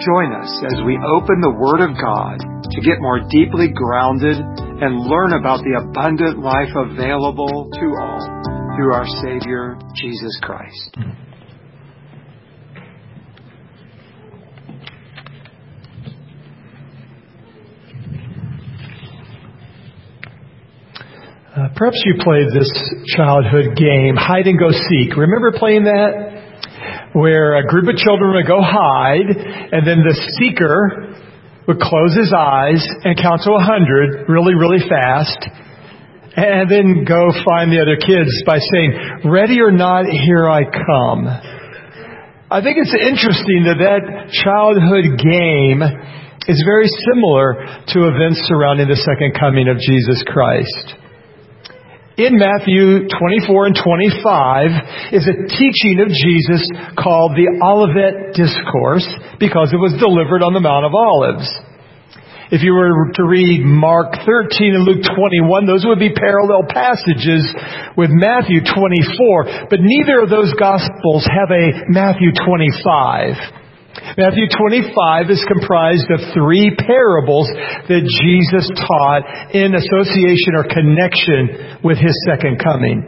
Join us as we open the Word of God to get more deeply grounded and learn about the abundant life available to all through our Savior, Jesus Christ. Perhaps you played this childhood game, hide and go seek. Remember playing that? Where a group of children would go hide, and then the seeker would close his eyes and count to 100 really, really fast, and then go find the other kids by saying, "Ready or not, here I come." I think it's interesting that childhood game is very similar to events surrounding the second coming of Jesus Christ. In Matthew 24 and 25 is a teaching of Jesus called the Olivet Discourse because it was delivered on the Mount of Olives. If you were to read Mark 13 and Luke 21, those would be parallel passages with Matthew 24, but neither of those Gospels have a Matthew 25. Matthew 25 is comprised of 3 parables that Jesus taught in association or connection with His second coming.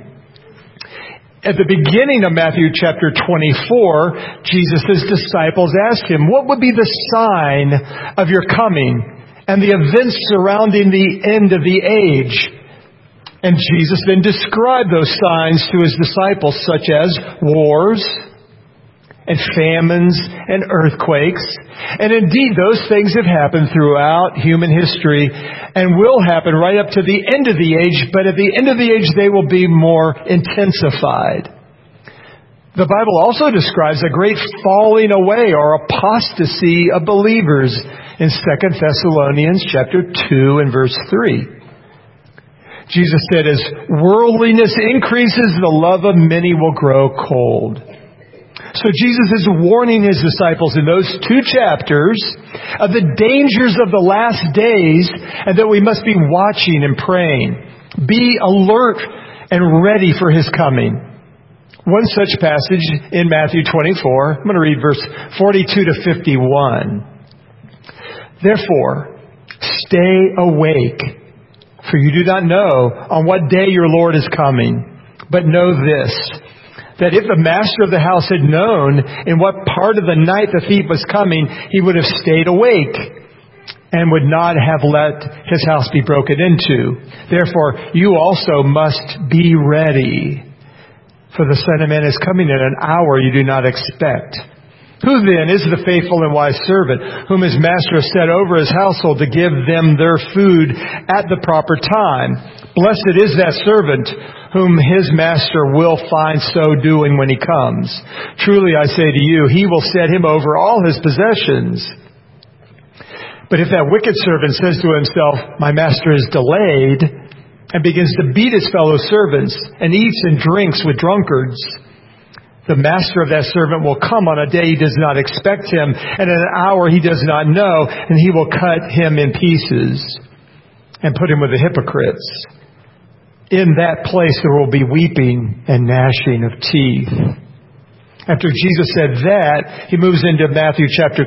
At the beginning of Matthew chapter 24, Jesus' disciples asked Him, "What would be the sign of your coming and the events surrounding the end of the age?" And Jesus then described those signs to His disciples, such as wars and famines and earthquakes. And indeed, those things have happened throughout human history and will happen right up to the end of the age, but at the end of the age they will be more intensified. The Bible also describes a great falling away or apostasy of believers in 2 Thessalonians chapter 2 and verse 3. Jesus said, "As worldliness increases, the love of many will grow cold." So Jesus is warning His disciples in those 2 chapters of the dangers of the last days and that we must be watching and praying. Be alert and ready for His coming. One such passage in Matthew 24, I'm going to read verse 42 to 51. "Therefore, stay awake, for you do not know on what day your Lord is coming. But know this, that if the master of the house had known in what part of the night the thief was coming, he would have stayed awake and would not have let his house be broken into. Therefore, you also must be ready, for the Son of Man is coming in an hour you do not expect. Who then is the faithful and wise servant, whom his master has set over his household to give them their food at the proper time? Blessed is that servant whom his master will find so doing when he comes. Truly I say to you, he will set him over all his possessions. But if that wicked servant says to himself, my master is delayed, and begins to beat his fellow servants, and eats and drinks with drunkards, the master of that servant will come on a day he does not expect him, and in an hour he does not know, and he will cut him in pieces and put him with the hypocrites. In that place there will be weeping and gnashing of teeth." After Jesus said that, He moves into Matthew chapter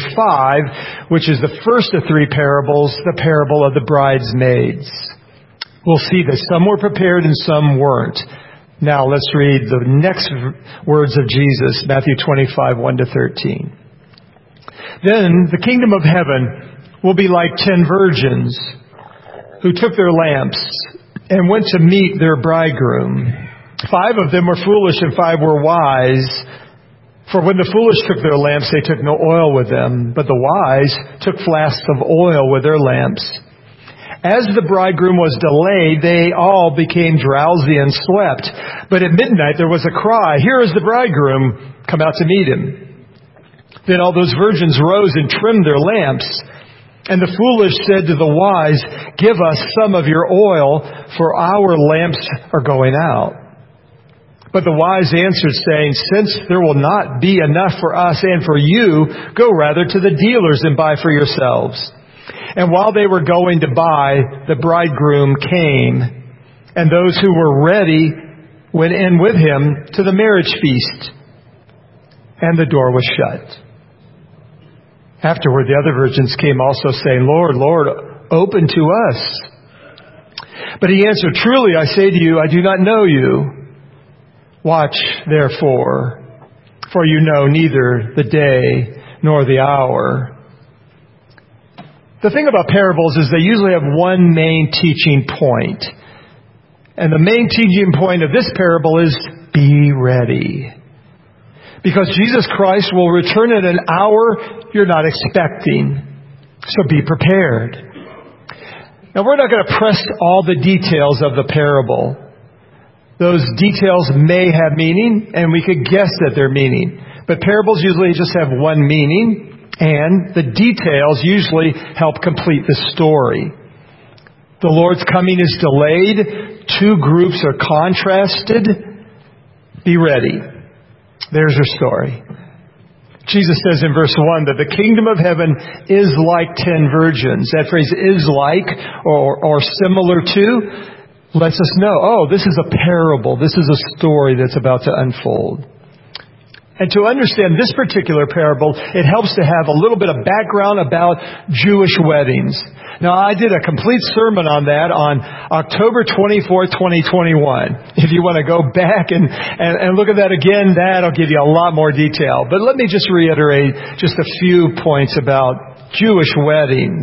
25, which is the first of 3 parables, the parable of the bridesmaids. We'll see that some were prepared and some weren't. Now let's read the next words of Jesus, Matthew 25, 1 to 13. "Then the kingdom of heaven will be like 10 virgins who took their lamps and went to meet their bridegroom. 5 of them were foolish and 5 were wise. For when the foolish took their lamps, they took no oil with them, but the wise took flasks of oil with their lamps. As the bridegroom was delayed, they all became drowsy and slept. But at midnight there was a cry, 'Here is the bridegroom, come out to meet him.' Then all those virgins rose and trimmed their lamps. And the foolish said to the wise, 'Give us some of your oil, for our lamps are going out.' But the wise answered, saying, 'Since there will not be enough for us and for you, go rather to the dealers and buy for yourselves.' And while they were going to buy, the bridegroom came, and those who were ready went in with him to the marriage feast, and the door was shut." Afterward, the other virgins came also, saying, Lord, Lord, open to us. But he answered, Truly I say to you, I do not know you. Watch, therefore, for you know neither the day nor the hour. The thing about parables is they usually have one main teaching point. And the main teaching point of this parable is, be ready. Because Jesus Christ will return at an hour you're not expecting. So be prepared. Now, we're not going to press all the details of the parable. Those details may have meaning, and we could guess at their meaning. But parables usually just have one meaning, and the details usually help complete the story. The Lord's coming is delayed. Two groups are contrasted. Be ready. There's your story. Jesus says in verse 1 that the kingdom of heaven is like 10 virgins. That phrase is like or similar to lets us know, this is a parable. This is a story that's about to unfold. And to understand this particular parable, it helps to have a little bit of background about Jewish weddings. Now, I did a complete sermon on that on October 24th, 2021. If you want to go back and look at that again, that'll give you a lot more detail. But let me just reiterate just a few points about Jewish weddings.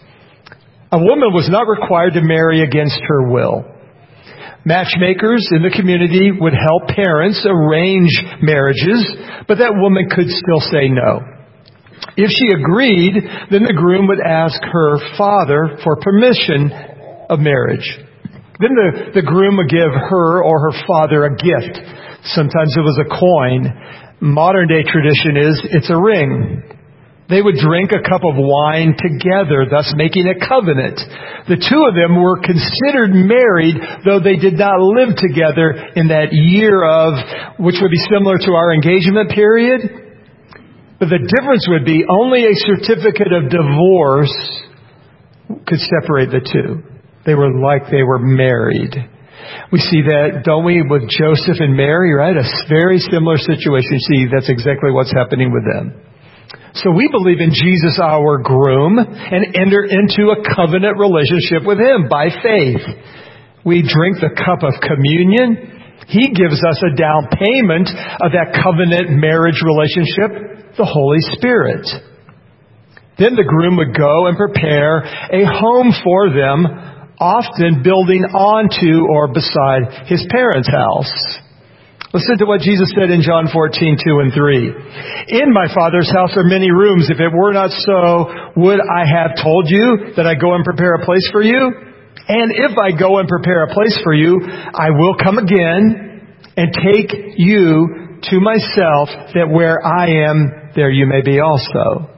A woman was not required to marry against her will. Matchmakers in the community would help parents arrange marriages, but that woman could still say no. If she agreed, then the groom would ask her father for permission of marriage. Then the groom would give her or her father a gift. Sometimes it was a coin. Modern day tradition is it's a ring. They would drink a cup of wine together, thus making a covenant. The two of them were considered married, though they did not live together in that year which would be similar to our engagement period. But the difference would be only a certificate of divorce could separate the two. They were married. We see that, don't we, with Joseph and Mary, right? A very similar situation. See, that's exactly what's happening with them. So we believe in Jesus, our groom, and enter into a covenant relationship with Him by faith. We drink the cup of communion. He gives us a down payment of that covenant marriage relationship, the Holy Spirit. Then the groom would go and prepare a home for them, often building onto or beside his parents' house. Listen to what Jesus said in John 14, 2 and 3. In my Father's house are many rooms. If it were not so, would I have told you that I go and prepare a place for you? And if I go and prepare a place for you, I will come again and take you to myself, that where I am, there you may be also.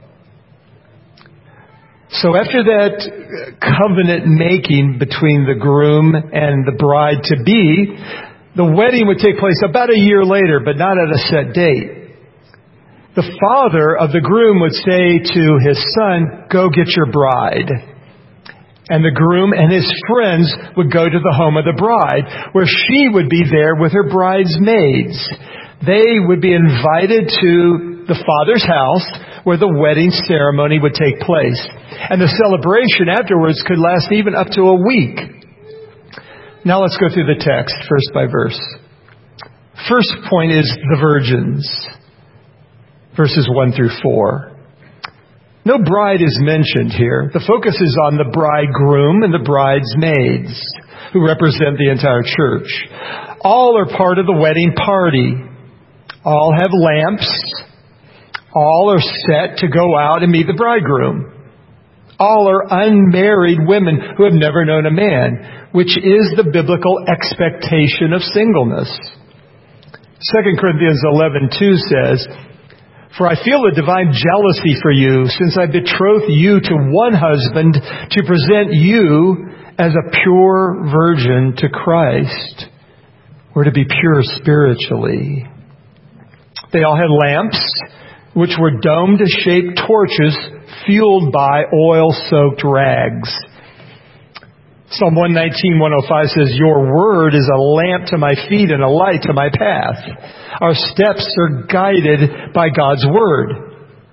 So after that covenant making between the groom and the bride-to-be, the wedding would take place about a year later, but not at a set date. The father of the groom would say to his son, go get your bride. And the groom and his friends would go to the home of the bride, where she would be there with her bridesmaids. They would be invited to the father's house, where the wedding ceremony would take place. And the celebration afterwards could last even up to a week. Now let's go through the text, verse by verse. First point is the virgins, verses 1 through 4. No bride is mentioned here. The focus is on the bridegroom and the bridesmaids, who represent the entire church. All are part of the wedding party. All have lamps. All are set to go out and meet the bridegroom. All are unmarried women who have never known a man, which is the biblical expectation of singleness. 2 Corinthians 11:2 says, For I feel a divine jealousy for you, since I betroth you to one husband to present you as a pure virgin to Christ. We're to be pure spiritually. They all had lamps, which were dome-shaped torches fueled by oil-soaked rags. Psalm 119:105 says, Your word is a lamp to my feet and a light to my path. Our steps are guided by God's word.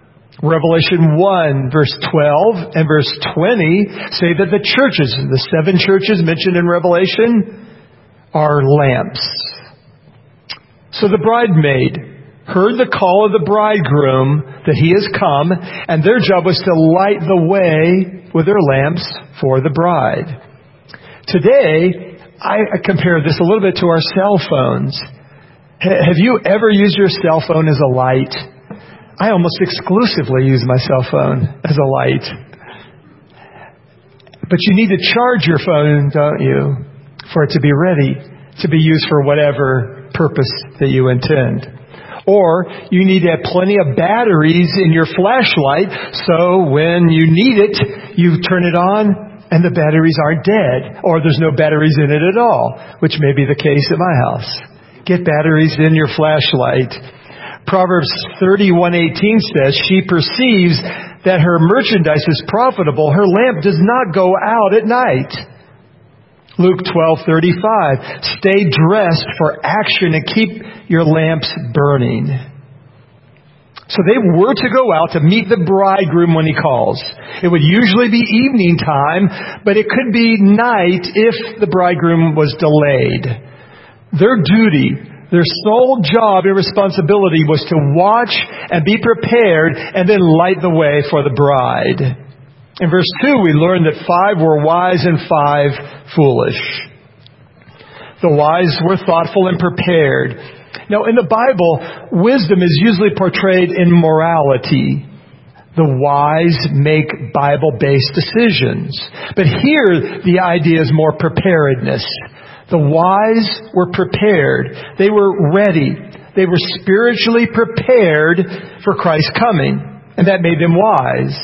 Revelation 1, verse 12 and verse 20 say that the churches, the 7 churches mentioned in Revelation, are lamps. So the bridemaid heard the call of the bridegroom that he has come, and their job was to light the way with their lamps for the bride. Today, I compare this a little bit to our cell phones. Have you ever used your cell phone as a light? I almost exclusively use my cell phone as a light. But you need to charge your phone, don't you, for it to be ready to be used for whatever purpose that you intend. Or you need to have plenty of batteries in your flashlight, so when you need it, you turn it on and the batteries aren't dead, or there's no batteries in it at all, which may be the case at my house. Get batteries in your flashlight. Proverbs 31:18 says, she perceives that her merchandise is profitable. Her lamp does not go out at night. Luke 12:35, stay dressed for action and keep your lamps burning. So they were to go out to meet the bridegroom when he calls. It would usually be evening time, but it could be night if the bridegroom was delayed. Their duty, their sole job and responsibility was to watch and be prepared and then light the way for the bride. In verse 2, we learn that 5 were wise and 5 foolish. The wise were thoughtful and prepared. Now, in the Bible, wisdom is usually portrayed in morality. The wise make Bible-based decisions. But here, the idea is more preparedness. The wise were prepared. They were ready. They were spiritually prepared for Christ's coming. And that made them wise.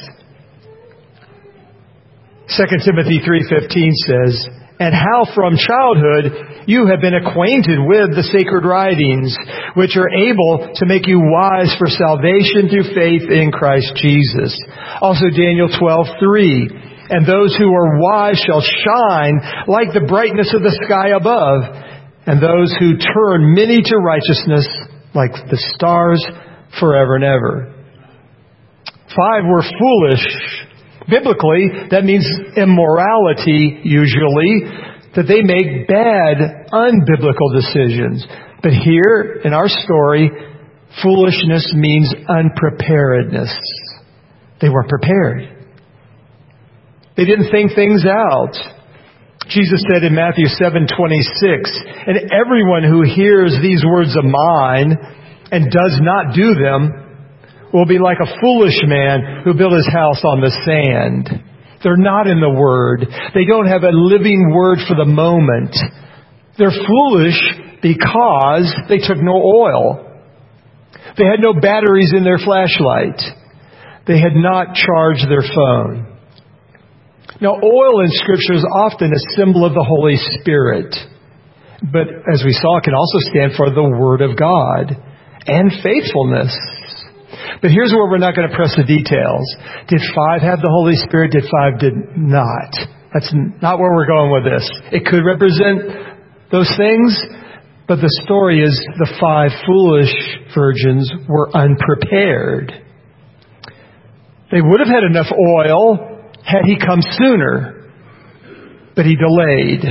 2 Timothy 3:15 says, and how from childhood you have been acquainted with the sacred writings, which are able to make you wise for salvation through faith in Christ Jesus. Also Daniel 12:3. And those who are wise shall shine like the brightness of the sky above, and those who turn many to righteousness like the stars forever and ever. 5 were foolish. Biblically, that means immorality, usually, that they make bad, unbiblical decisions. But here, in our story, foolishness means unpreparedness. They weren't prepared. They didn't think things out. Jesus said in Matthew 7:26, and everyone who hears these words of mine and does not do them will be like a foolish man who built his house on the sand. They're not in the Word. They don't have a living Word for the moment. They're foolish because they took no oil. They had no batteries in their flashlight. They had not charged their phone. Now, oil in Scripture is often a symbol of the Holy Spirit. But as we saw, it can also stand for the Word of God and faithfulness. But here's where we're not going to press the details. Did 5 have the Holy Spirit? Did 5 did not? That's not where we're going with this. It could represent those things, but the story is the 5 foolish virgins were unprepared. They would have had enough oil had he come sooner, but he delayed.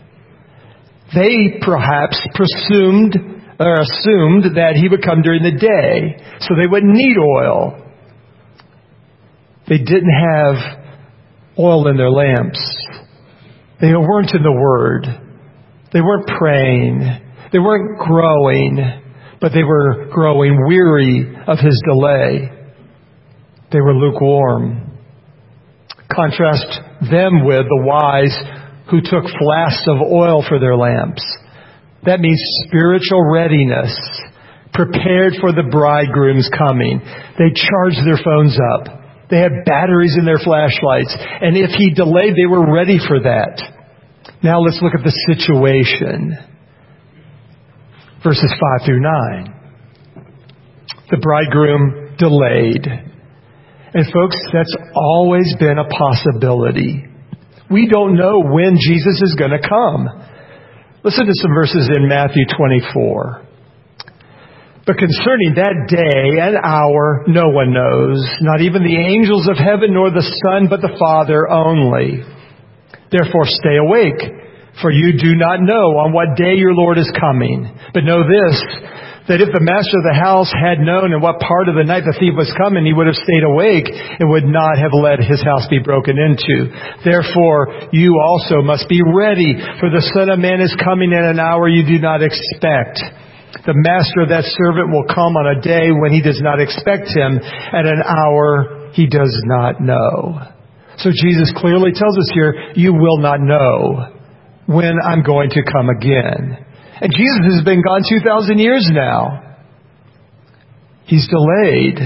They perhaps assumed that he would come during the day, so they wouldn't need oil. They didn't have oil in their lamps. They weren't in the Word. They weren't praying. They weren't growing, but they were growing weary of his delay. They were lukewarm. Contrast them with the wise who took flasks of oil for their lamps. That means spiritual readiness, prepared for the bridegroom's coming. They charged their phones up. They had batteries in their flashlights. And if he delayed, they were ready for that. Now let's look at the situation. Verses 5 through 9. The bridegroom delayed. And folks, that's always been a possibility. We don't know when Jesus is going to come. Listen to some verses in Matthew 24. But concerning that day and hour, no one knows, not even the angels of heaven nor the Son, but the Father only. Therefore stay awake, for you do not know on what day your Lord is coming. But know this, that if the master of the house had known in what part of the night the thief was coming, he would have stayed awake and would not have let his house be broken into. Therefore, you also must be ready, for the Son of Man is coming at an hour you do not expect. The master of that servant will come on a day when he does not expect him, at an hour he does not know. So Jesus clearly tells us here, you will not know when I'm going to come again. And Jesus has been gone 2,000 years now. He's delayed.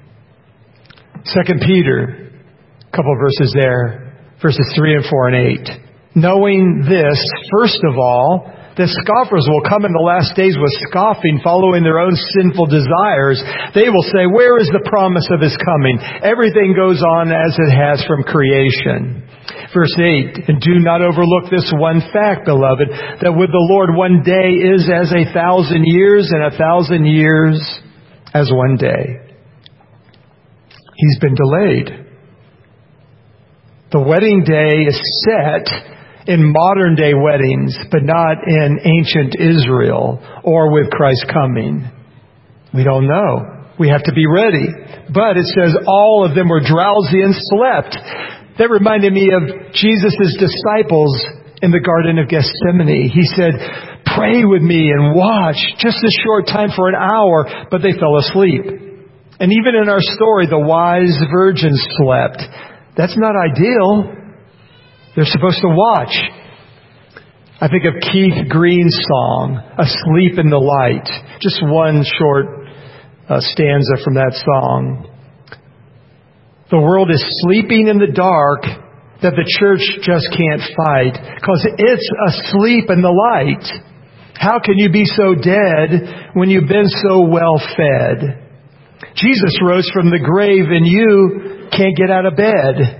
2 Peter, a couple of verses there, verses 3 and 4 and 8. Knowing this, first of all, that scoffers will come in the last days with scoffing, following their own sinful desires. They will say, where is the promise of His coming? Everything goes on as it has from creation. Verse 8, and do not overlook this one fact, beloved, that with the Lord 1 day is as 1,000 years, and 1,000 years as 1 day. He's been delayed. The wedding day is set in modern day weddings, but not in ancient Israel or with Christ coming. We don't know. We have to be ready. But it says all of them were drowsy and slept. That reminded me of Jesus' disciples in the Garden of Gethsemane. He said, pray with me and watch just a short time for an hour, but they fell asleep. And even in our story, the wise virgins slept. That's not ideal. They're supposed to watch. I think of Keith Green's song, Asleep in the Light. Just one short stanza from that song. The world is sleeping in the dark that the church just can't fight because it's asleep in the light. How can you be so dead when you've been so well fed? Jesus rose from the grave and you can't get out of bed.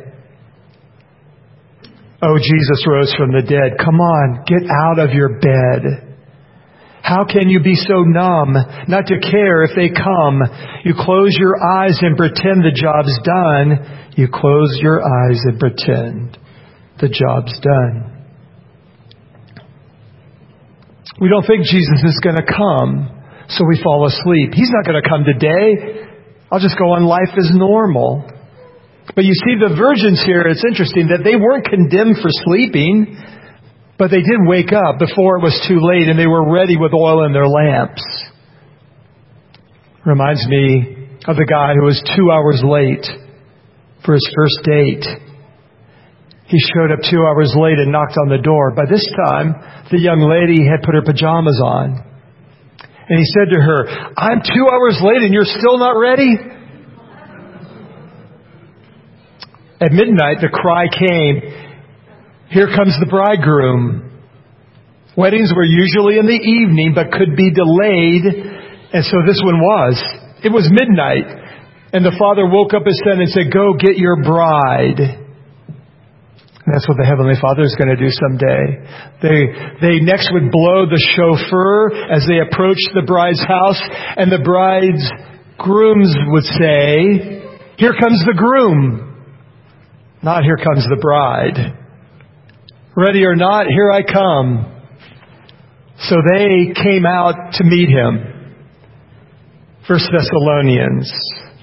Oh, Jesus rose from the dead. Come on, get out of your bed. How can you be so numb not to care if they come? You close your eyes and pretend the job's done. You close your eyes and pretend the job's done. We don't think Jesus is going to come, so we fall asleep. He's not going to come today. I'll just go on life as normal. But you see, the virgins here, it's interesting that they weren't condemned for sleeping, but they did wake up before it was too late and they were ready with oil in their lamps. Reminds me of the guy who was 2 hours late for his first date. He showed up 2 hours late and knocked on the door. By this time, the young lady had put her pajamas on. And he said to her, I'm 2 hours late and you're still not ready? At midnight, the cry came, here comes the bridegroom. Weddings were usually in the evening, but could be delayed. And so this one was. It was midnight. And the father woke up his son and said, go get your bride. And that's what the Heavenly Father is going to do someday. They next would blow the shofar as they approached the bride's house. And the bride's grooms would say, here comes the groom. Not here comes the bride. Ready or not, here I come. So they came out to meet him. 1 Thessalonians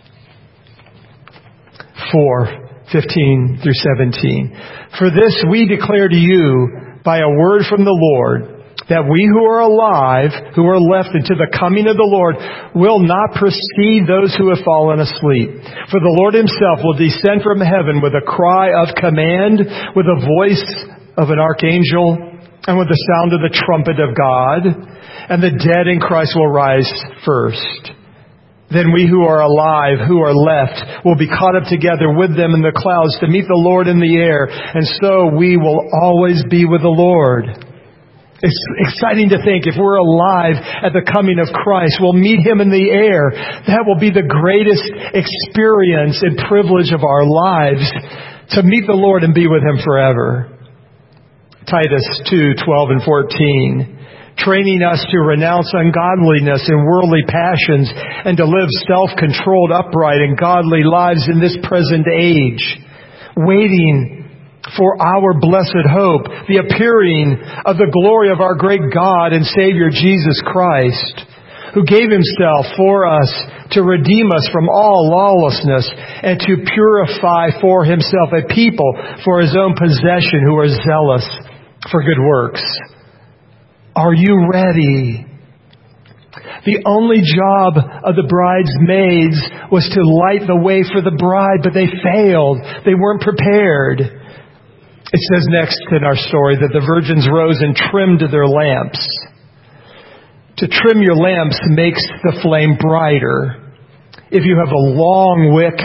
4:15 through 17. For this we declare to you by a word from the Lord, that we who are alive, who are left until the coming of the Lord, will not precede those who have fallen asleep. For the Lord Himself will descend from heaven with a cry of command, with a voice of an archangel, and with the sound of the trumpet of God. And the dead in Christ will rise first. Then we who are alive, who are left, will be caught up together with them in the clouds to meet the Lord in the air. And so we will always be with the Lord. It's exciting to think if we're alive at the coming of Christ, we'll meet Him in the air. That will be the greatest experience and privilege of our lives, to meet the Lord and be with Him forever. Titus 2:12 and 14. training us to renounce ungodliness and worldly passions and to live self-controlled, upright, and godly lives in this present age, waiting for our blessed hope, the appearing of the glory of our great God and Savior Jesus Christ, who gave Himself for us to redeem us from all lawlessness and to purify for Himself a people for His own possession who are zealous for good works. Are you ready? The only job of the bridesmaids was to light the way for the bride, but they failed. They weren't prepared. It says next in our story that the virgins rose and trimmed their lamps. To trim your lamps makes the flame brighter. If you have a long wick,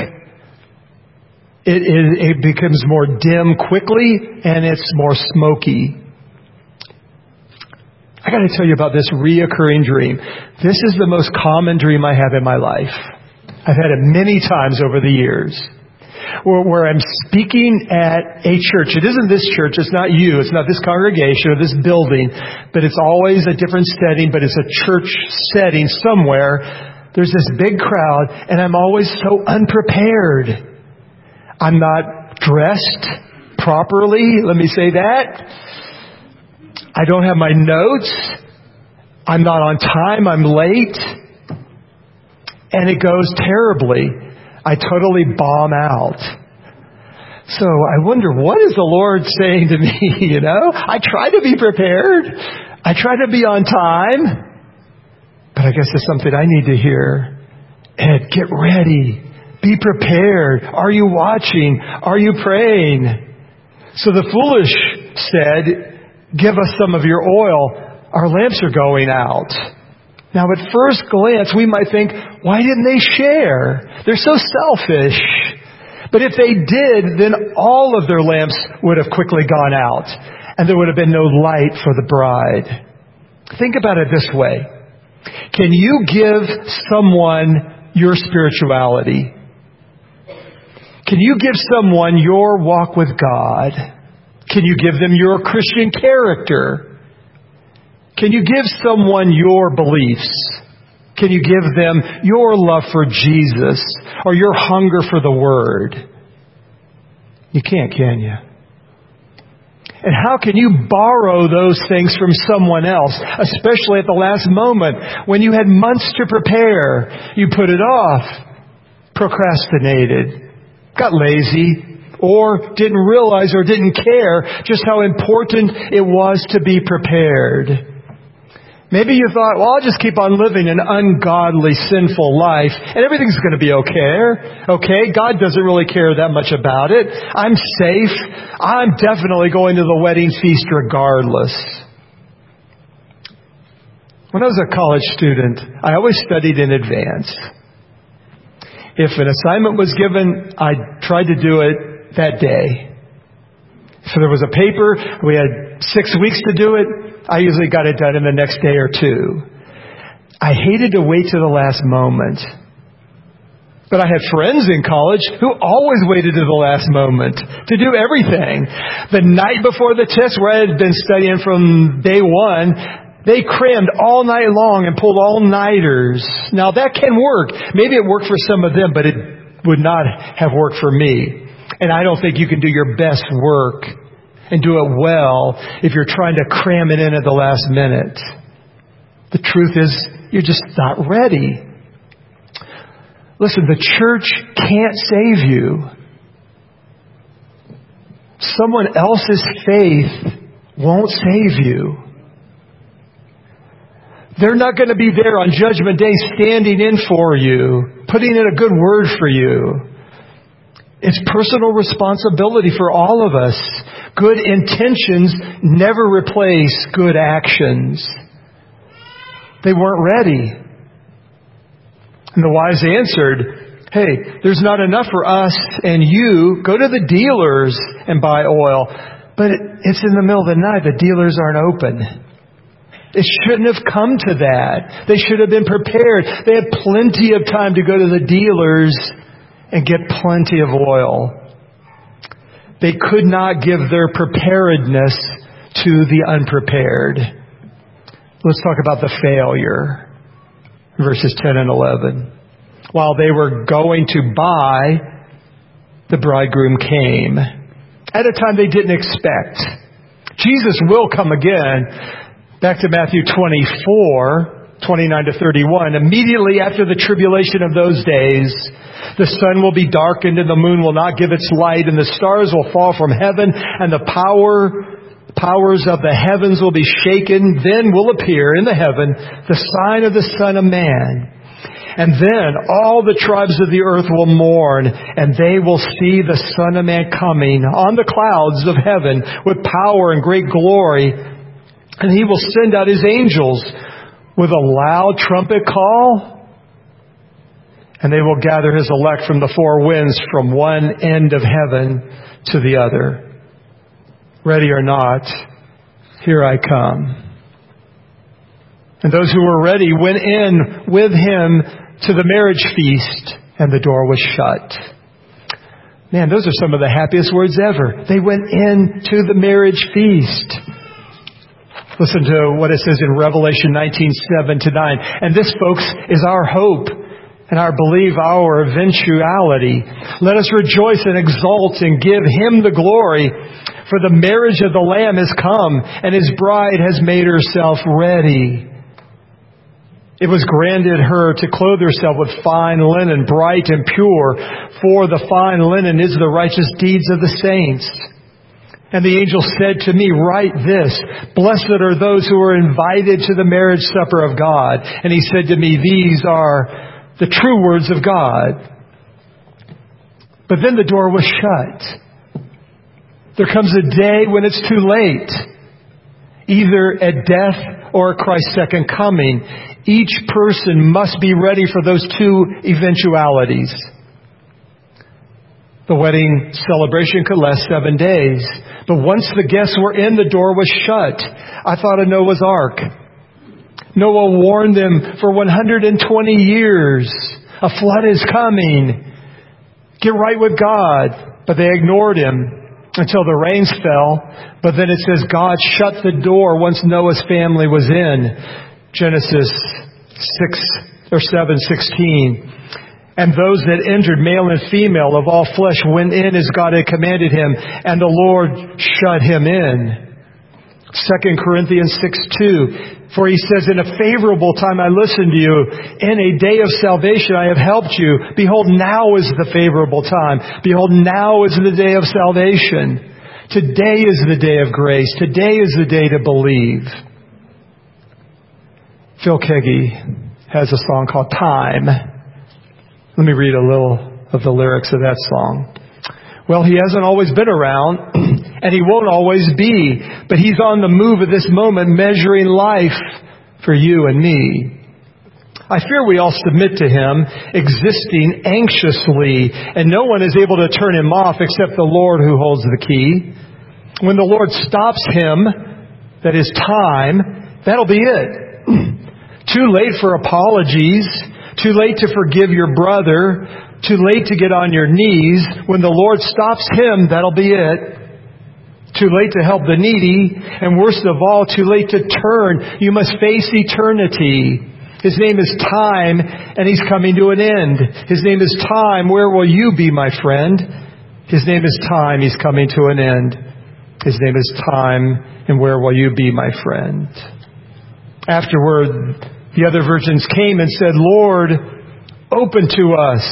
it becomes more dim quickly and it's more smoky. I got to tell you about this reoccurring dream. This is the most common dream I have in my life. I've had it many times over the years. Where I'm speaking at a church. It isn't this church. It's not you. It's not this congregation or this building. But it's always a different setting. But it's a church setting somewhere. There's this big crowd. And I'm always so unprepared. I'm not dressed properly. Let me say that. I don't have my notes. I'm not on time. I'm late. And it goes terribly. I totally bomb out. So I wonder, what is the Lord saying to me, I try to be prepared. I try to be on time. But I guess it's something I need to hear. Ed, get ready. Be prepared. Are you watching? Are you praying? So the foolish said, give us some of your oil. Our lamps are going out. Now, at first glance, we might think, why didn't they share? They're so selfish. But if they did, then all of their lamps would have quickly gone out, and there would have been no light for the bride. Think about it this way. Can you give someone your spirituality? Can you give someone your walk with God? Can you give them your Christian character? Can you give someone your beliefs? Can you give them your love for Jesus or your hunger for the Word? You can't, can you? And how can you borrow those things from someone else, especially at the last moment when you had months to prepare? You put it off, procrastinated, got lazy, or didn't realize or didn't care just how important it was to be prepared. Maybe you thought, well, I'll just keep on living an ungodly, sinful life, and everything's going to be okay. God doesn't really care that much about it. I'm safe. I'm definitely going to the wedding feast regardless. When I was a college student, I always studied in advance. If an assignment was given, I tried to do it that day. So there was a paper, we had 6 weeks to do it. I usually got it done in the next day or two. I hated to wait to the last moment. But I had friends in college who always waited to the last moment to do everything. The night before the test, where I had been studying from day one, they crammed all night long and pulled all-nighters. Now that can work. Maybe it worked for some of them, but it would not have worked for me. And I don't think you can do your best work and do it well if you're trying to cram it in at the last minute. The truth is, you're just not ready. Listen, the church can't save you. Someone else's faith won't save you. They're not going to be there on Judgment Day standing in for you, putting in a good word for you. It's personal responsibility for all of us. Good intentions never replace good actions. They weren't ready. And the wise answered, hey, there's not enough for us and you. Go to the dealers and buy oil. But it's in the middle of the night. The dealers aren't open. It shouldn't have come to that. They should have been prepared. They had plenty of time to go to the dealers and get plenty of oil. They could not give their preparedness to the unprepared. Let's talk about the failure. Verses 10 and 11. While they were going to buy, the bridegroom came at a time they didn't expect. Jesus will come again. Back to Matthew 24, 29 to 31. Immediately after the tribulation of those days, the sun will be darkened and the moon will not give its light and the stars will fall from heaven and the powers of the heavens will be shaken. Then will appear in the heaven the sign of the Son of Man. And then all the tribes of the earth will mourn, and they will see the Son of Man coming on the clouds of heaven with power and great glory. And He will send out His angels with a loud trumpet call. And they will gather His elect from the four winds, from one end of heaven to the other. Ready or not, here I come. And those who were ready went in with Him to the marriage feast, and the door was shut. Man, those are some of the happiest words ever. They went in to the marriage feast. Listen to what it says in Revelation 19:7-9. And this, folks, is our hope and our belief, our eventuality. Let us rejoice and exult and give Him the glory. For the marriage of the Lamb has come, and His bride has made herself ready. It was granted her to clothe herself with fine linen, bright and pure, for the fine linen is the righteous deeds of the saints. And the angel said to me, write this, blessed are those who are invited to the marriage supper of God. And He said to me, these are the true words of God. But then the door was shut. There comes a day when it's too late, either at death or at Christ's second coming. Each person must be ready for those two eventualities. The wedding celebration could last 7 days. But once the guests were in, the door was shut. I thought of Noah's Ark. Noah warned them for 120 years. A flood is coming. Get right with God. But they ignored Him until the rains fell. But then it says God shut the door once Noah's family was in. Genesis 7:16. And those that entered, male and female of all flesh, went in as God had commanded him, and the Lord shut him in. 2 Corinthians 6:2. For He says, in a favorable time I listened to you. In a day of salvation I have helped you. Behold, now is the favorable time. Behold, now is the day of salvation. Today is the day of grace. Today is the day to believe. Phil Keaggy has a song called Time. Let me read a little of the lyrics of that song. Well, He hasn't always been around, and He won't always be, but He's on the move at this moment, measuring life for you and me. I fear we all submit to Him, existing anxiously, and no one is able to turn Him off except the Lord who holds the key. When the Lord stops Him, that is time, that'll be it. Too late for apologies, too late to forgive your brother, too late to get on your knees. When the Lord stops Him, that'll be it. Too late to help the needy, and worst of all, too late to turn. You must face eternity. His name is time, and He's coming to an end. His name is time. Where will you be, my friend? His name is time. He's coming to an end. His name is time, and where will you be, my friend? Afterward, the other virgins came and said, Lord, open to us.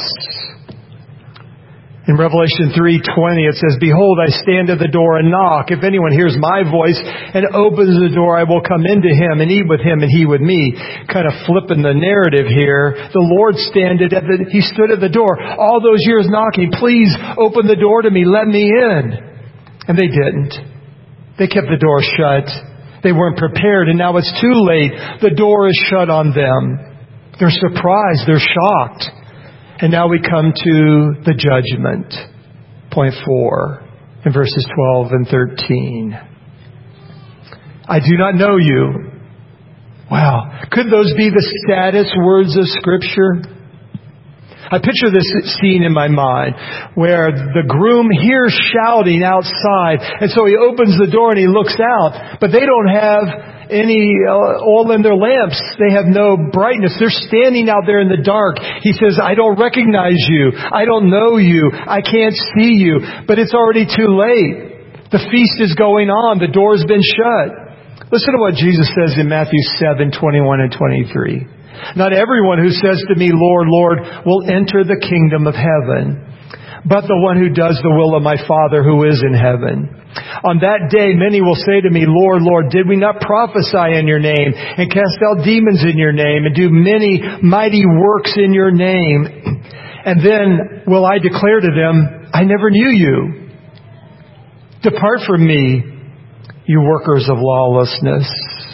In Revelation 3:20, it says, behold, I stand at the door and knock. If anyone hears my voice and opens the door, I will come into him and eat with him and he with me. Kind of flipping the narrative here. The Lord He stood at the door all those years knocking. Please open the door to me. Let me in. And they didn't. They kept the door shut. They weren't prepared, and now it's too late. The door is shut on them. They're surprised. They're shocked. And now we come to the judgment. Point 4 in verses 12 and 13. I do not know you. Wow. Could those be the saddest words of Scripture? I picture this scene in my mind where the groom hears shouting outside, and so he opens the door and he looks out, but they don't have any oil in their lamps. They have no brightness. They're standing out there in the dark. He says, I don't recognize you. I don't know you. I can't see you. But it's already too late. The feast is going on. The door's been shut. Listen to what Jesus says in Matthew 7:21 and 23. Not everyone who says to me, Lord, Lord, will enter the kingdom of heaven, but the one who does the will of my Father who is in heaven. On that day, many will say to me, Lord, Lord, did we not prophesy in your name and cast out demons in your name and do many mighty works in your name? And then will I declare to them, I never knew you. Depart from me, you workers of lawlessness.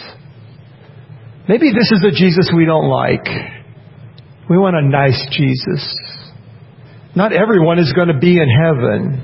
Maybe this is the Jesus we don't like. We want a nice Jesus. Not everyone is going to be in heaven.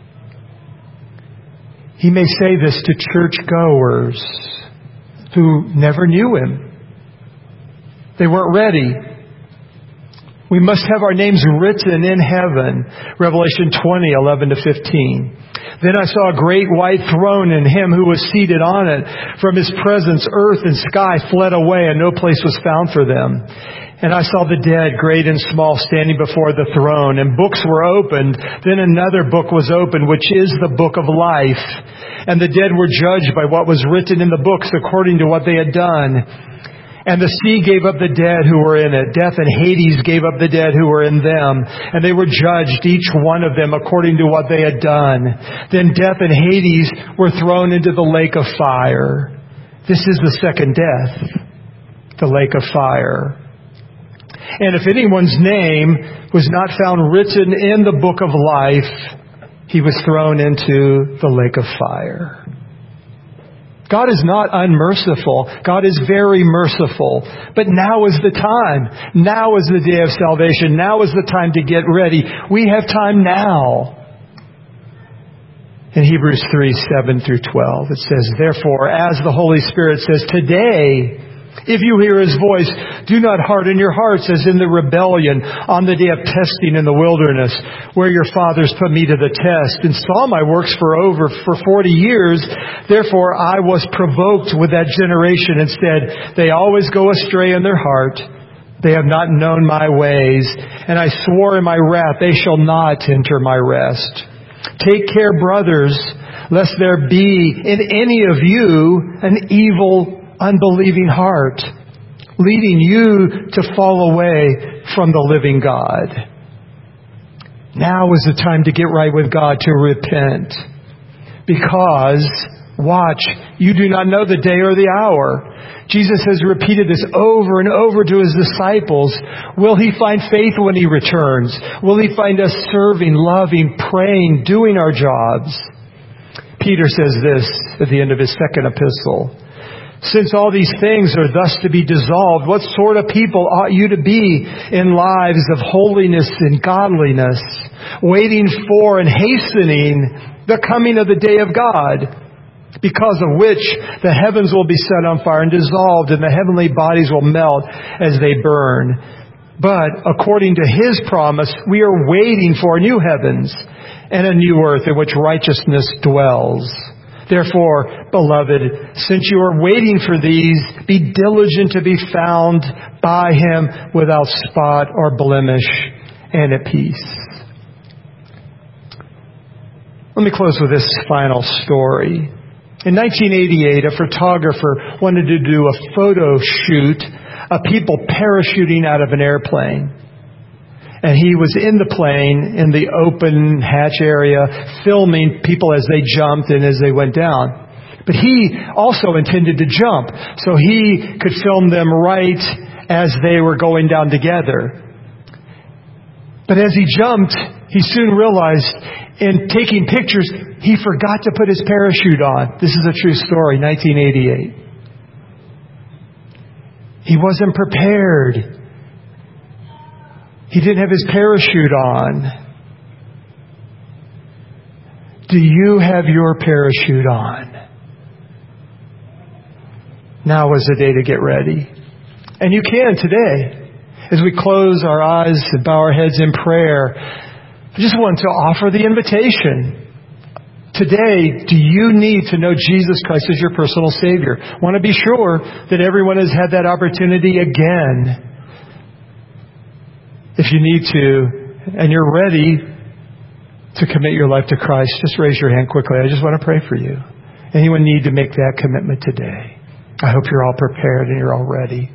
He may say this to churchgoers who never knew Him. They weren't ready. We must have our names written in heaven. Revelation 20:11-15. Then I saw a great white throne and Him who was seated on it. From His presence, earth and sky fled away, and no place was found for them. And I saw the dead, great and small, standing before the throne, and books were opened. Then another book was opened, which is the book of life. And the dead were judged by what was written in the books according to what they had done. And the sea gave up the dead who were in it. Death and Hades gave up the dead who were in them. And they were judged, each one of them, according to what they had done. Then death and Hades were thrown into the lake of fire. This is the second death, the lake of fire. And if anyone's name was not found written in the book of life, he was thrown into the lake of fire. God is not unmerciful. God is very merciful. But now is the time. Now is the day of salvation. Now is the time to get ready. We have time now. In Hebrews 3:7-12, it says, Therefore, as the Holy Spirit says, today, if you hear His voice, do not harden your hearts as in the rebellion on the day of testing in the wilderness, where your fathers put me to the test and saw my works for 40 years. Therefore I was provoked with that generation and said, they always go astray in their heart. They have not known my ways. And I swore in my wrath, they shall not enter my rest. Take care, brothers, lest there be in any of you an evil unbelieving heart, leading you to fall away from the living God. Now is the time to get right with God, to repent. Because, watch, you do not know the day or the hour. Jesus has repeated this over and over to His disciples. Will He find faith when He returns? Will He find us serving, loving, praying, doing our jobs? Peter says this at the end of his second epistle. Since all these things are thus to be dissolved, what sort of people ought you to be in lives of holiness and godliness, waiting for and hastening the coming of the day of God, because of which the heavens will be set on fire and dissolved, and the heavenly bodies will melt as they burn. But according to His promise, we are waiting for new heavens and a new earth in which righteousness dwells. Therefore, beloved, since you are waiting for these, be diligent to be found by Him without spot or blemish and at peace. Let me close with this final story. In 1988, a photographer wanted to do a photo shoot of people parachuting out of an airplane. And he was in the plane, in the open hatch area, filming people as they jumped and as they went down. But he also intended to jump, so he could film them right as they were going down together. But as he jumped, he soon realized in taking pictures, he forgot to put his parachute on. This is a true story, 1988. He wasn't prepared. He didn't have his parachute on. Do you have your parachute on? Now is the day to get ready. And you can today. As we close our eyes and bow our heads in prayer, I just want to offer the invitation Today, do you need to know Jesus Christ as your personal Savior? Want to be sure that everyone has had that opportunity again. If you need to, and you're ready to commit your life to Christ, just raise your hand quickly. I just want to pray for you. Anyone need to make that commitment today? I hope you're all prepared and you're all ready.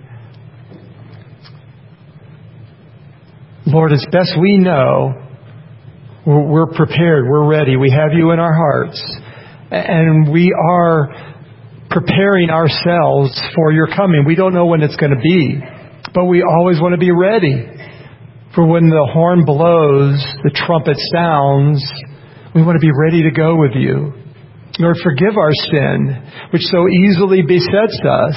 Lord, as best we know, we're prepared, we're ready, we have you in our hearts, and we are preparing ourselves for your coming. We don't know when it's going to be, but we always want to be ready. For when the horn blows, the trumpet sounds, we want to be ready to go with you. Lord, forgive our sin, which so easily besets us.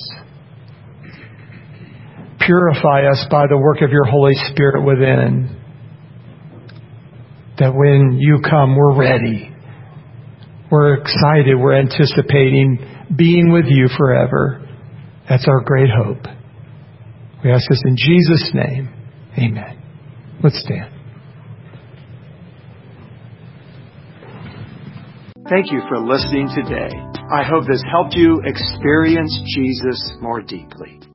Purify us by the work of your Holy Spirit within. That when you come, we're ready. We're excited. We're anticipating being with you forever. That's our great hope. We ask this in Jesus' name. Amen. Let's stand. Thank you for listening today. I hope this helped you experience Jesus more deeply.